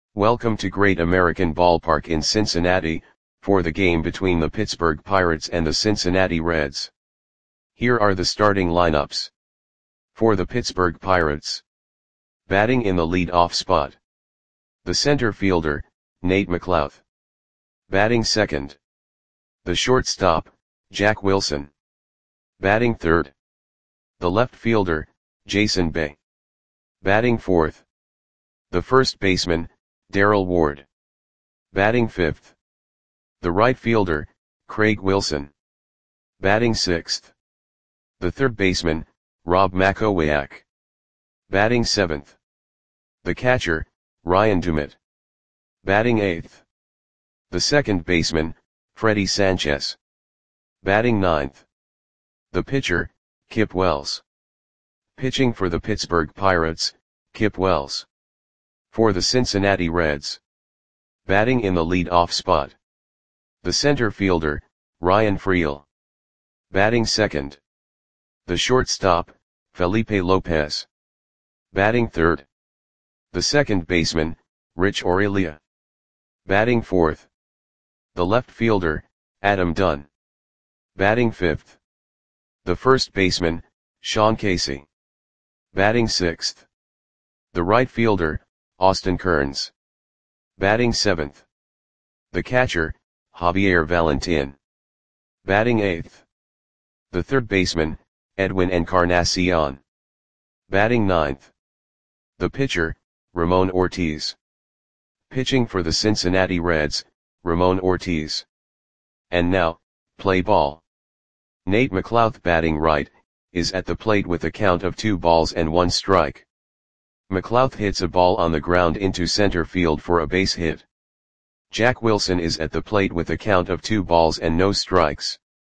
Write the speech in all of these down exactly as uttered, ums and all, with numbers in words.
Welcome to Great American Ballpark in Cincinnati, for the game between the Pittsburgh Pirates and the Cincinnati Reds. Here are the starting lineups. For the Pittsburgh Pirates. Batting in the lead-off spot. The center fielder, Nate McLouth. Batting second. The shortstop, Jack Wilson. Batting third. The left fielder, Jason Bay. Batting fourth. The first baseman, Darrell Ward. Batting fifth. The right fielder, Craig Wilson. Batting sixth. The third baseman, Rob Makowiak. Batting seventh. The catcher, Ryan Dumit. Batting eighth. The second baseman, Freddie Sanchez. Batting ninth. The pitcher, Kip Wells. Pitching for the Pittsburgh Pirates, Kip Wells. For the Cincinnati Reds. Batting in the lead-off spot. The center fielder, Ryan Freel. Batting second. The shortstop, Felipe Lopez. Batting third. The second baseman, Rich Aurelia. Batting fourth. The left fielder, Adam Dunn. Batting fifth. The first baseman, Sean Casey. Batting sixth. The right fielder, Austin Kearns. Batting seventh. The catcher, Javier Valentin. Batting eighth. The third baseman, Edwin Encarnacion. Batting ninth. The pitcher, Ramon Ortiz. Pitching for the Cincinnati Reds, Ramon Ortiz. And now, play ball. Nate McLouth batting right, is at the plate with a count of two balls and one strike. McLouth hits a ball on the ground into center field for a base hit. Jack Wilson is at the plate with a count of two balls and no strikes.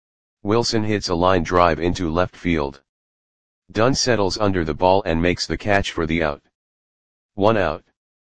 Wilson hits a line drive into left field. Dunn settles under the ball and makes the catch for the out. One out.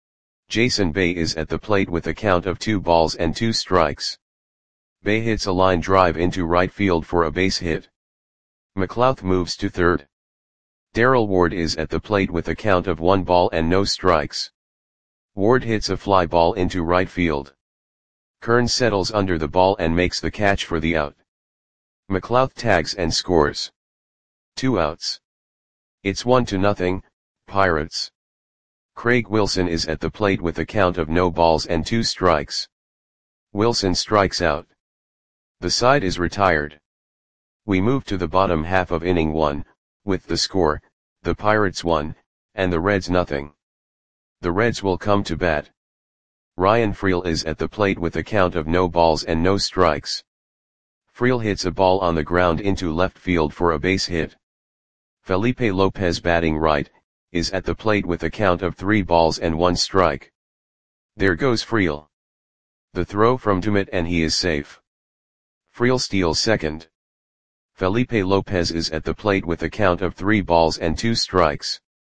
Jason Bay is at the plate with a count of two balls and two strikes. Bay hits a line drive into right field for a base hit. McLouth moves to third. Darrell Ward is at the plate with a count of one ball and no strikes. Ward hits a fly ball into right field. Kearns settles under the ball and makes the catch for the out. McLouth tags and scores. Two outs. It's one to nothing, Pirates. Craig Wilson is at the plate with a count of no balls and two strikes. Wilson strikes out. The side is retired. We move to the bottom half of inning one, with the score, the Pirates one, and the Reds nothing. The Reds will come to bat. Ryan Freel is at the plate with a count of no balls and no strikes. Freel hits a ball on the ground into left field for a base hit. Felipe Lopez batting right, is at the plate with a count of three balls and one strike. There goes Freel. The throw from Dumit and he is safe. Freel steals second. Felipe Lopez is at the plate with a count of three balls and two strikes.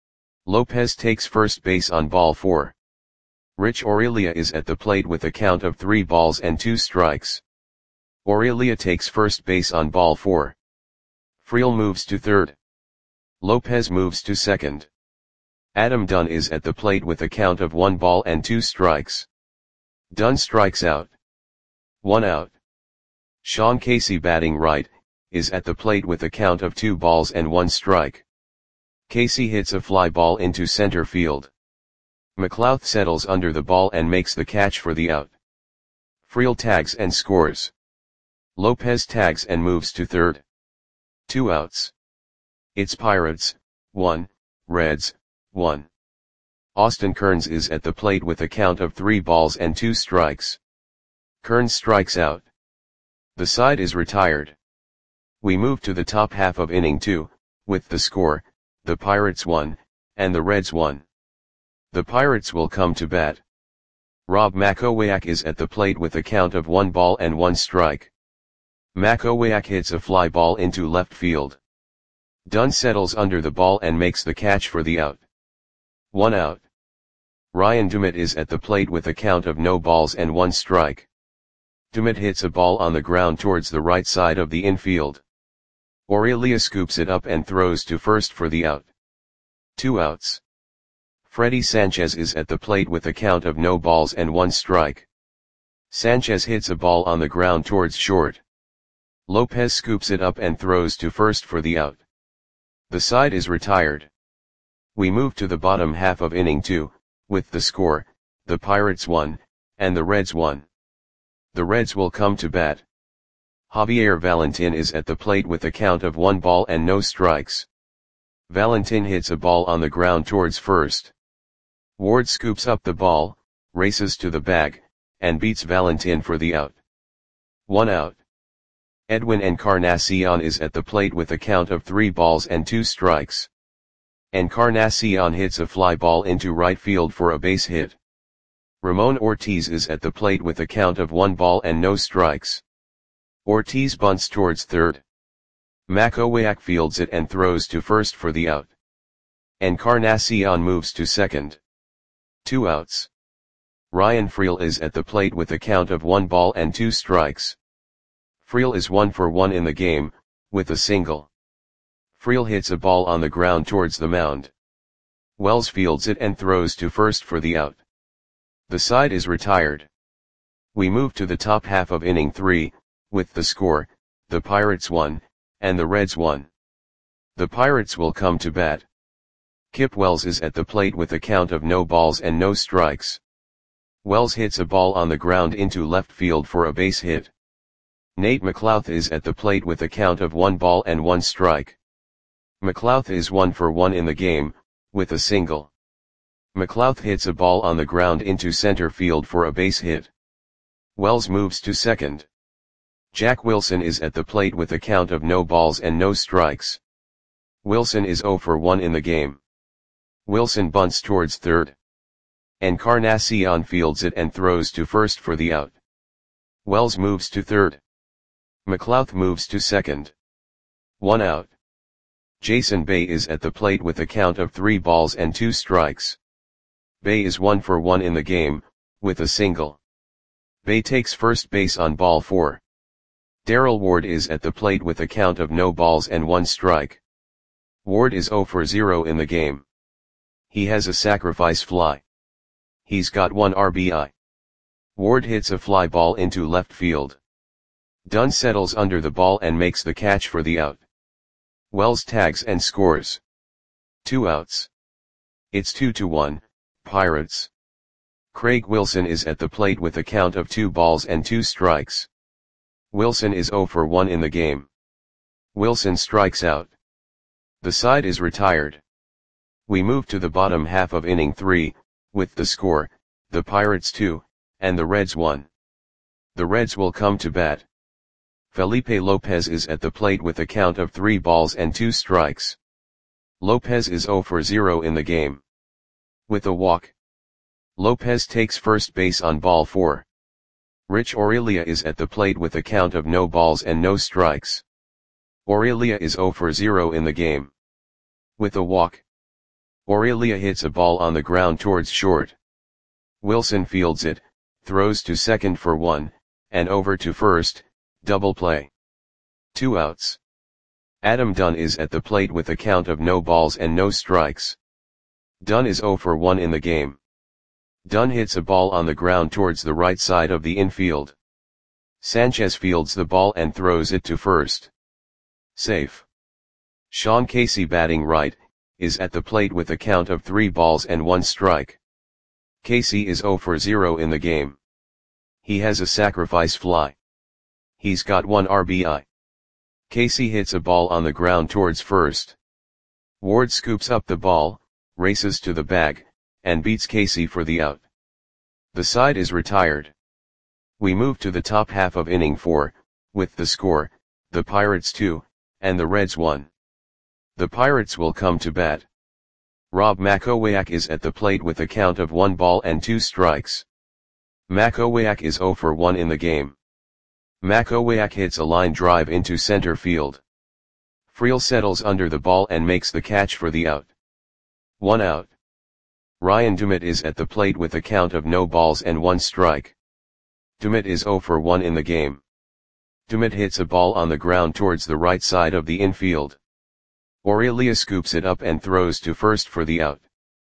Lopez takes first base on ball four. Rich Aurelia is at the plate with a count of three balls and two strikes. Aurelia takes first base on ball four. Freel moves to third. Lopez moves to second. Adam Dunn is at the plate with a count of one ball and two strikes. Dunn strikes out. One out. Sean Casey batting right, is at the plate with a count of two balls and one strike. Casey hits a fly ball into center field. McLouth settles under the ball and makes the catch for the out. Freel tags and scores. Lopez tags and moves to third. Two outs. It's Pirates, one, Reds, one. Austin Kearns is at the plate with a count of three balls and two strikes. Kearns strikes out. The side is retired. We move to the top half of inning two, with the score, the Pirates one, and the Reds one. The Pirates will come to bat. Rob Makowiak is at the plate with a count of one ball and one strike. Makowiak hits a fly ball into left field. Dunn settles under the ball and makes the catch for the out. One out. Ryan Dumit is at the plate with a count of no balls and one strike. Dumit hits a ball on the ground towards the right side of the infield. Aurelia scoops it up and throws to first for the out. Two outs. Freddy Sanchez is at the plate with a count of no balls and one strike. Sanchez hits a ball on the ground towards short. Lopez scoops it up and throws to first for the out. The side is retired. We move to the bottom half of inning two, with the score, the Pirates one, and the Reds one. The Reds will come to bat. Javier Valentin is at the plate with a count of one ball and no strikes. Valentin hits a ball on the ground towards first. Ward scoops up the ball, races to the bag, and beats Valentin for the out. One out. Edwin Encarnacion is at the plate with a count of three balls and two strikes. Encarnacion hits a fly ball into right field for a base hit. Ramon Ortiz is at the plate with a count of one ball and no strikes. Ortiz bunts towards third. Makowiak fields it and throws to first for the out. Encarnacion moves to second. Two outs. Ryan Freel is at the plate with a count of one ball and two strikes. Freel is one for one in the game, with a single. Freel hits a ball on the ground towards the mound. Wells fields it and throws to first for the out. The side is retired. We move to the top half of inning three, with the score, the Pirates one, and the Reds one. The Pirates will come to bat. Kip Wells is at the plate with a count of no balls and no strikes. Wells hits a ball on the ground into left field for a base hit. Nate McLouth is at the plate with a count of one ball and one strike. McLouth is one for one in the game, with a single. McLouth hits a ball on the ground into center field for a base hit. Wells moves to second. Jack Wilson is at the plate with a count of no balls and no strikes. Wilson is zero for one in the game. Wilson bunts towards third. Encarnacion fields it and throws to first for the out. Wells moves to third. McLouth moves to second. One out. Jason Bay is at the plate with a count of three balls and two strikes. Bay is one for one in the game, with a single. Bay takes first base on ball four. Darrell Ward is at the plate with a count of no balls and one strike. Ward is zero for zero in the game. He has a sacrifice fly. He's got one R B I. Ward hits a fly ball into left field. Dunn settles under the ball and makes the catch for the out. Wells tags and scores. Two outs. It's two to one, Pirates. Craig Wilson is at the plate with a count of two balls and two strikes. Wilson is zero for one in the game. Wilson strikes out. The side is retired. We move to the bottom half of inning three, with the score, the Pirates two, and the Reds one. The Reds will come to bat. Felipe Lopez is at the plate with a count of three balls and two strikes. Lopez is zero for zero in the game. With a walk. Lopez takes first base on ball four. Rich Aurelia is at the plate with a count of no balls and no strikes. Aurelia is zero for zero in the game. With a walk. Aurelia hits a ball on the ground towards short. Wilson fields it, throws to second for one, and over to first, double play. Two outs. Adam Dunn is at the plate with a count of no balls and no strikes. Dunn is zero for one in the game. Dunn hits a ball on the ground towards the right side of the infield. Sanchez fields the ball and throws it to first. Safe. Sean Casey, batting right, is at the plate with a count of three balls and one strike. Casey is zero for zero in the game. He has a sacrifice fly. He's got one R B I. Casey hits a ball on the ground towards first. Ward scoops up the ball, races to the bag, and beats Casey for the out. The side is retired. We move to the top half of inning four, with the score, the Pirates two, and the Reds one. The Pirates will come to bat. Rob Makowiak is at the plate with a count of one ball and two strikes. Makowiak is zero for one in the game. Makowiak hits a line drive into center field. Freel settles under the ball and makes the catch for the out. One out. Ryan Dumit is at the plate with a count of no balls and one strike. Dumit is zero for one in the game. Dumit hits a ball on the ground towards the right side of the infield. Aurelia scoops it up and throws to first for the out.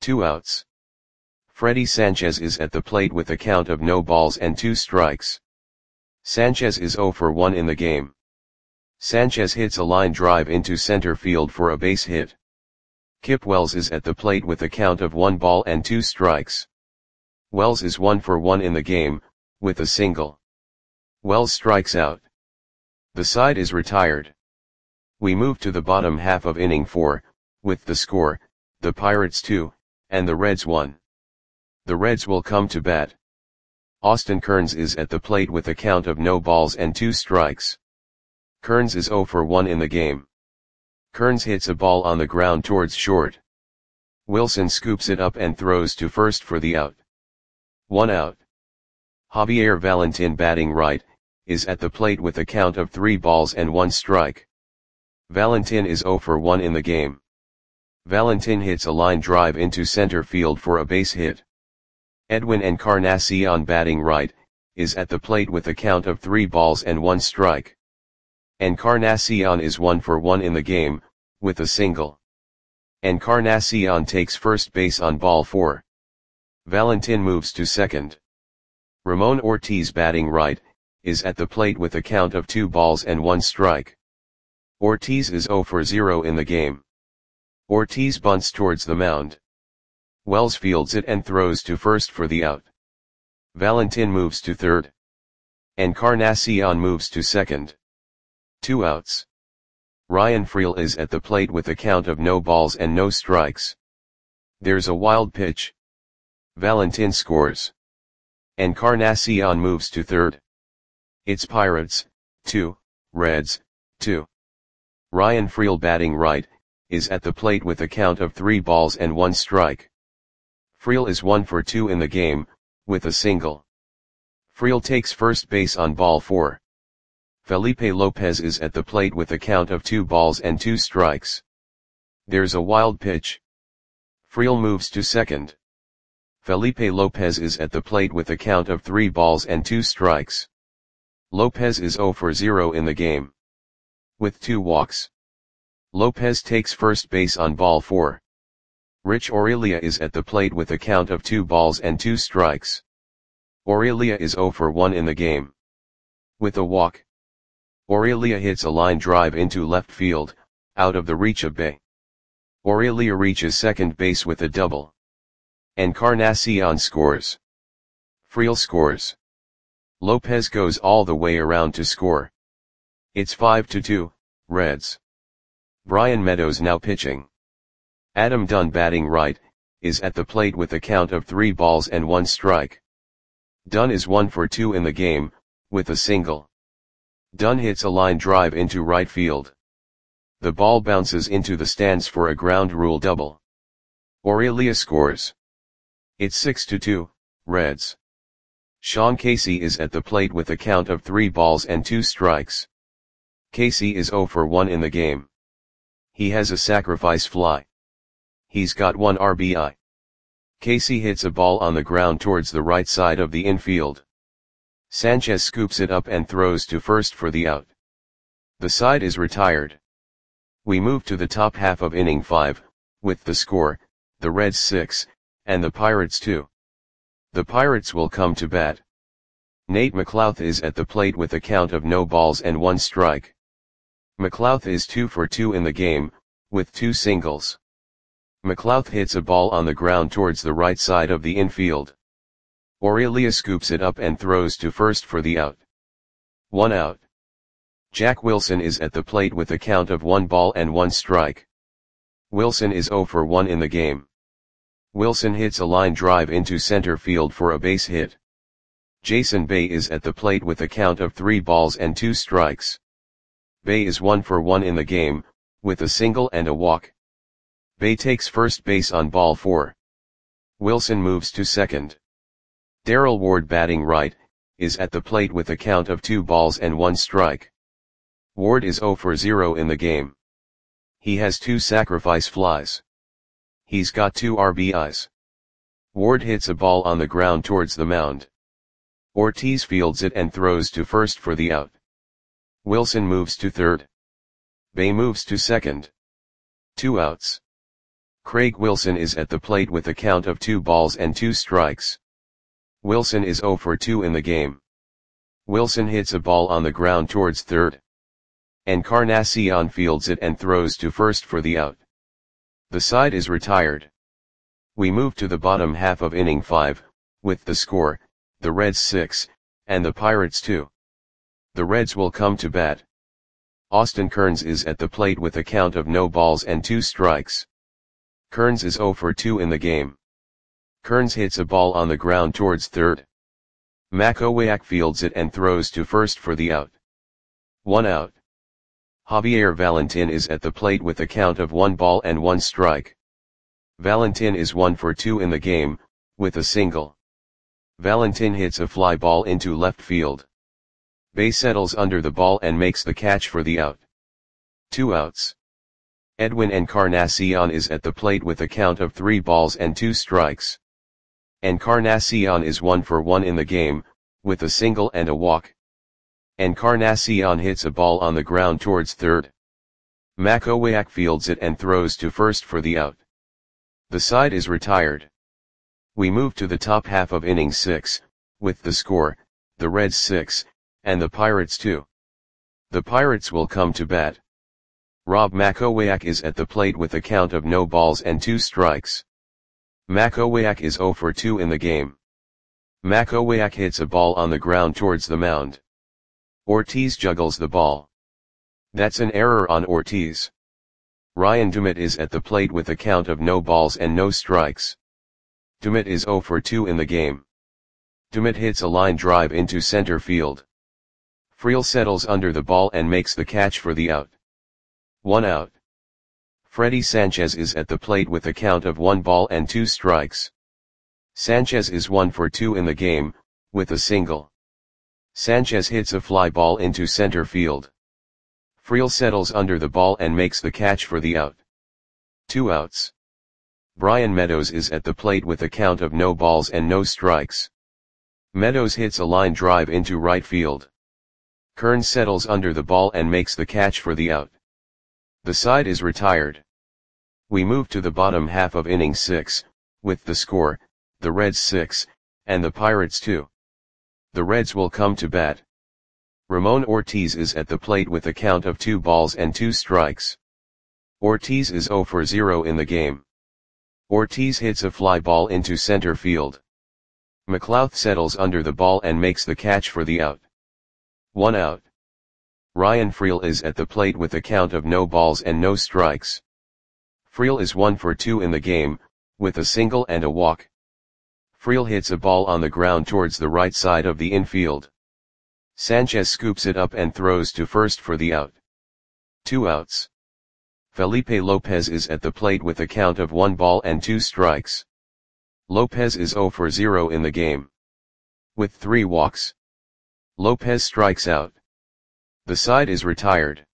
Two outs. Freddy Sanchez is at the plate with a count of no balls and two strikes. Sanchez is oh for one in the game. Sanchez hits a line drive into center field for a base hit. Kip Wells is at the plate with a count of one ball and two strikes. Wells is one for one in the game, with a single. Wells strikes out. The side is retired. We move to the bottom half of inning four, with the score, the Pirates two, and the Reds one. The Reds will come to bat. Austin Kearns is at the plate with a count of no balls and two strikes. Kearns is oh for one in the game. Kearns hits a ball on the ground towards short. Wilson scoops it up and throws to first for the out. One out. Javier Valentin, batting right, is at the plate with a count of three balls and one strike. Valentin is oh for one in the game. Valentin hits a line drive into center field for a base hit. Edwin Encarnacion, batting right, is at the plate with a count of three balls and one strike. Encarnacion is one for one in the game, with a single. Encarnacion takes first base on ball four. Valentin moves to second. Ramon Ortiz, batting right, is at the plate with a count of two balls and one strike. Ortiz is oh for zero in the game. Ortiz bunts towards the mound. Wells fields it and throws to first for the out. Valentin moves to third. Encarnacion moves to second. Two outs. Ryan Freel is at the plate with a count of no balls and no strikes. There's a wild pitch. Valentin scores. Encarnacion moves to third. It's Pirates, two, Reds, two. Ryan Freel, batting right, is at the plate with a count of three balls and one strike. Freel is one for two in the game, with a single. Freel takes first base on ball four. Felipe Lopez is at the plate with a count of two balls and two strikes. There's a wild pitch. Freel moves to second. Felipe Lopez is at the plate with a count of three balls and two strikes. Lopez is oh for zero in the game. With two walks. Lopez takes first base on ball four. Rich Aurelia is at the plate with a count of two balls and two strikes. Aurelia is oh for one in the game. With a walk. Aurelia hits a line drive into left field, out of the reach of Bay. Aurelia reaches second base with a double. Encarnacion scores. Freel scores. Lopez goes all the way around to score. It's five to two, Reds. Brian Meadows now pitching. Adam Dunn, batting right, is at the plate with a count of three balls and one strike. Dunn is one for two in the game, with a single. Dunn hits a line drive into right field. The ball bounces into the stands for a ground rule double. Aurelia scores. It's six to two, Reds. Sean Casey is at the plate with a count of three balls and two strikes. Casey is oh for one in the game. He has a sacrifice fly. He's got one R B I. Casey hits a ball on the ground towards the right side of the infield. Sanchez scoops it up and throws to first for the out. The side is retired. We move to the top half of inning five, with the score, the Reds six, and the Pirates two. The Pirates will come to bat. Nate McLouth is at the plate with a count of no balls and one strike. McLouth is two for two in the game, with two singles. McLouth hits a ball on the ground towards the right side of the infield. Aurelia scoops it up and throws to first for the out. One out. Jack Wilson is at the plate with a count of one ball and one strike. Wilson is oh for one in the game. Wilson hits a line drive into center field for a base hit. Jason Bay is at the plate with a count of three balls and two strikes. Bay is one for one in the game, with a single and a walk. Bay takes first base on ball four. Wilson moves to second. Darrell Ward, batting right, is at the plate with a count of two balls and one strike. Ward is oh for zero in the game. He has two sacrifice flies. He's got two R B Is. Ward hits a ball on the ground towards the mound. Ortiz fields it and throws to first for the out. Wilson moves to third. Bay moves to second. Two outs. Craig Wilson is at the plate with a count of two balls and two strikes. Wilson is zero for two in the game. Wilson hits a ball on the ground towards third. Encarnacion fields it and throws to first for the out. The side is retired. We move to the bottom half of inning five, with the score, the Reds six, and the Pirates two. The Reds will come to bat. Austin Kearns is at the plate with a count of no balls and two strikes. Kearns is zero for two in the game. Kearns hits a ball on the ground towards third. Makowiak fields it and throws to first for the out. One out. Javier Valentin is at the plate with a count of one ball and one strike. Valentin is one for two in the game, with a single. Valentin hits a fly ball into left field. Bay settles under the ball and makes the catch for the out. Two outs. Edwin Encarnacion is at the plate with a count of three balls and two strikes. Encarnacion is one for one in the game, with a single and a walk. Encarnacion hits a ball on the ground towards third. Makowiak fields it and throws to first for the out. The side is retired. We move to the top half of inning six, with the score, the Reds six, and the Pirates two. The Pirates will come to bat. Rob Makowiak is at the plate with a count of no balls and two strikes. Makowiak is zero for two in the game. Makowiak hits a ball on the ground towards the mound. Ortiz juggles the ball. That's an error on Ortiz. Ryan Dumit is at the plate with a count of no balls and no strikes. Dumit is zero for two in the game. Dumit hits a line drive into center field. Friel settles under the ball and makes the catch for the out. One out. Freddy Sanchez is at the plate with a count of one ball and two strikes. Sanchez is one for two in the game, with a single. Sanchez hits a fly ball into center field. Friel settles under the ball and makes the catch for the out. Two outs. Brian Meadows is at the plate with a count of no balls and no strikes. Meadows hits a line drive into right field. Kearns settles under the ball and makes the catch for the out. The side is retired. We move to the bottom half of inning six, with the score, the Reds six, and the Pirates two. The Reds will come to bat. Ramon Ortiz is at the plate with a count of two balls and two strikes. Ortiz is zero for zero in the game. Ortiz hits a fly ball into center field. McLouth settles under the ball and makes the catch for the out. One out. Ryan Friel is at the plate with a count of no balls and no strikes. Friel is one for two in the game, with a single and a walk. Friel hits a ball on the ground towards the right side of the infield. Sanchez scoops it up and throws to first for the out. Two outs. Felipe Lopez is at the plate with a count of one ball and two strikes. Lopez is zero for zero in the game. With three walks. Lopez strikes out. The side is retired.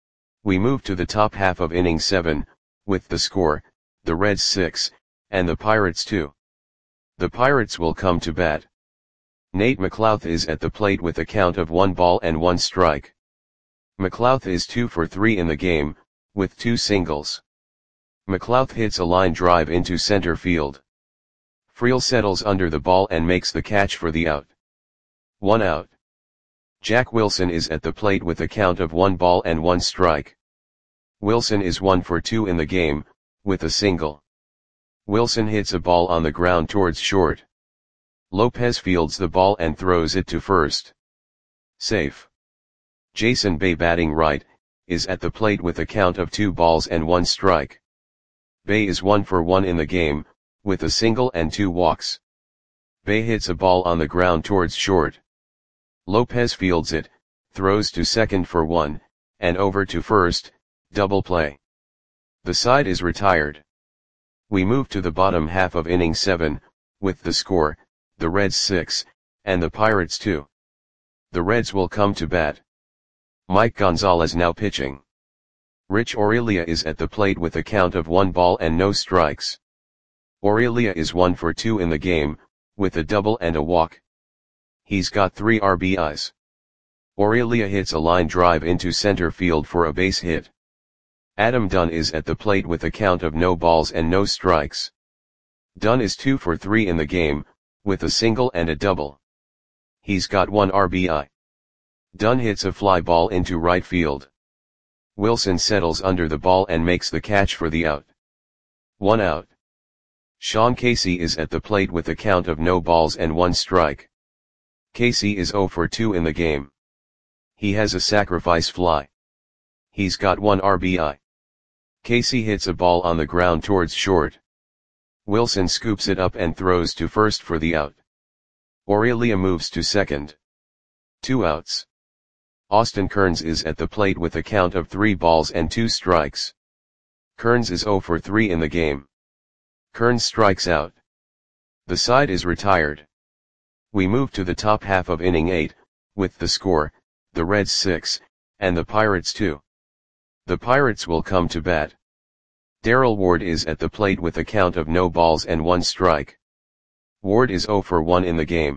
We move to the top half of inning seven, with the score, the Reds six, and the Pirates two. The Pirates will come to bat. Nate McLouth is at the plate with a count of one ball and one strike. McLouth is two for three in the game, with two singles. McLouth hits a line drive into center field. Friel settles under the ball and makes the catch for the out. One out. Jack Wilson is at the plate with a count of one ball and one strike. Wilson is one for two in the game, with a single. Wilson hits a ball on the ground towards short. Lopez fields the ball and throws it to first. Safe. Jason Bay, batting right, is at the plate with a count of two balls and one strike. Bay is one for one in the game, with a single and two walks. Bay hits a ball on the ground towards short. Lopez fields it, throws to second for one, and over to first, double play. The side is retired. We move to the bottom half of inning seven, with the score, the Reds six, and the Pirates two. The Reds will come to bat. Mike Gonzalez now pitching. Rich Aurelia is at the plate with a count of one ball and no strikes. Aurelia is one for two in the game, with a double and a walk. He's got three R B Is. Aurelia hits a line drive into center field for a base hit. Adam Dunn is at the plate with a count of no balls and no strikes. Dunn is two for three in the game, with a single and a double. He's got one R B I. Dunn hits a fly ball into right field. Wilson settles under the ball and makes the catch for the out. One out. Sean Casey is at the plate with a count of no balls and one strike. Casey is zero for two in the game. He has a sacrifice fly. He's got one R B I. Casey hits a ball on the ground towards short. Wilson scoops it up and throws to first for the out. Aurelia moves to second. Two outs. Austin Kearns is at the plate with a count of three balls and two strikes. Kearns is zero for three in the game. Kearns strikes out. The side is retired. We move to the top half of inning eight, with the score, the Reds six, and the Pirates two. The Pirates will come to bat. Darrell Ward is at the plate with a count of no balls and one strike. Ward is zero for one in the game.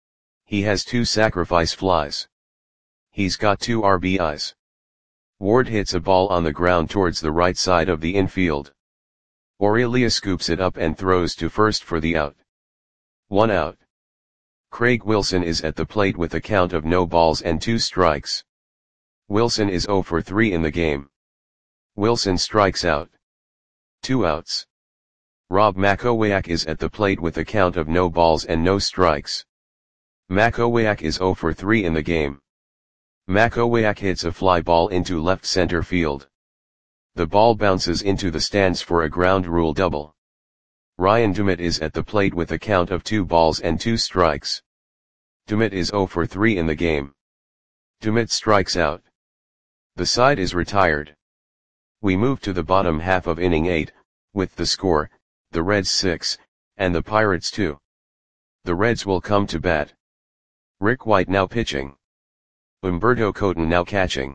He has two sacrifice flies. He's got two R B Is. Ward hits a ball on the ground towards the right side of the infield. Aurelia scoops it up and throws to first for the out. One out. Craig Wilson is at the plate with a count of no balls and two strikes. Wilson is zero for three in the game. Wilson strikes out. Two outs. Rob Makowiak is at the plate with a count of no balls and no strikes. Makowiak is zero for three in the game. Makowiak hits a fly ball into left center field. The ball bounces into the stands for a ground rule double. Ryan Dumit is at the plate with a count of two balls and two strikes. Dumit is zero for three in the game. Dumit strikes out. The side is retired. We move to the bottom half of inning eight, with the score, the Reds six, and the Pirates two. The Reds will come to bat. Rick White now pitching. Humberto Coton now catching.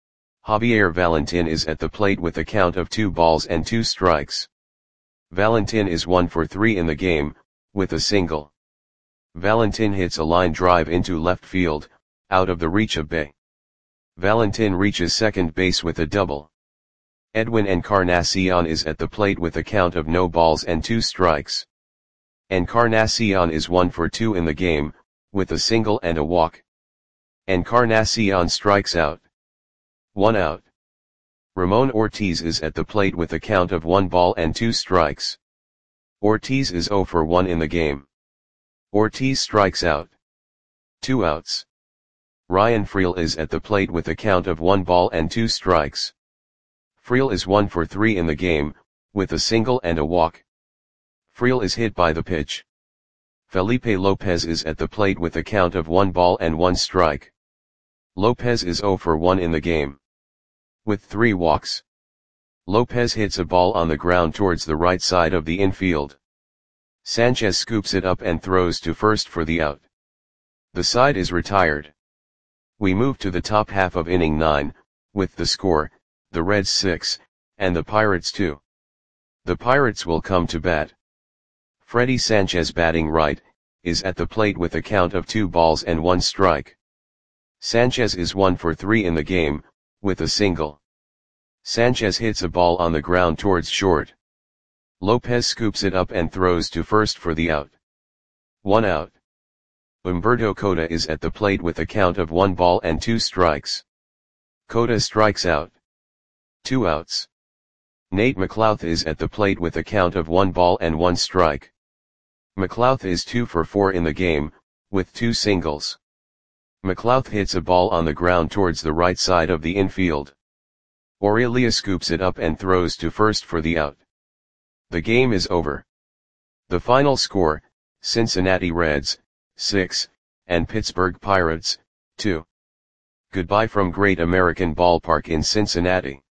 Javier Valentin is at the plate with a count of two balls and two strikes. Valentin is one for three in the game, with a single. Valentin hits a line drive into left field, out of the reach of Bay. Valentin reaches second base with a double. Edwin Encarnacion is at the plate with a count of no balls and two strikes. Encarnacion is one for two in the game, with a single and a walk. Encarnacion strikes out. One out. Ramon Ortiz is at the plate with a count of one ball and two strikes. Ortiz is zero for one in the game. Ortiz strikes out. Two outs. Ryan Freel is at the plate with a count of one ball and two strikes. Freel is one for three in the game, with a single and a walk. Freel is hit by the pitch. Felipe Lopez is at the plate with a count of one ball and one strike. Lopez is zero for one in the game. With three walks. Lopez hits a ball on the ground towards the right side of the infield. Sanchez scoops it up and throws to first for the out. The side is retired. We move to the top half of inning nine, with the score, the Reds six, and the Pirates two. The Pirates will come to bat. Freddie Sanchez batting right, is at the plate with a count of two balls and one strike. Sanchez is one for three in the game, with a single. Sanchez hits a ball on the ground towards short. Lopez scoops it up and throws to first for the out. One out. Humberto Cota is at the plate with a count of one ball and two strikes. Cota strikes out. Two outs. Nate McLouth is at the plate with a count of one ball and one strike. McLouth is two for four in the game, with two singles. McLouth hits a ball on the ground towards the right side of the infield. Aurelia scoops it up and throws to first for the out. The game is over. The final score, Cincinnati Reds, six, and Pittsburgh Pirates, two. Goodbye from Great American Ballpark in Cincinnati.